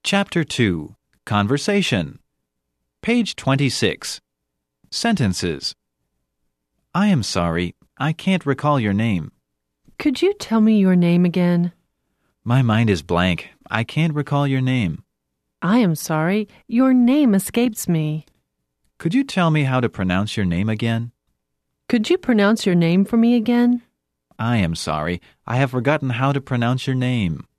Chapter 2. Conversation. Page 26. Sentences. I am sorry, I can't recall your name. Could you tell me your name again? My mind is blank. I can't recall your name. I am sorry, your name escapes me. Could you tell me how to pronounce your name again? Could you pronounce your name for me again? I am sorry, I have forgotten how to pronounce your name.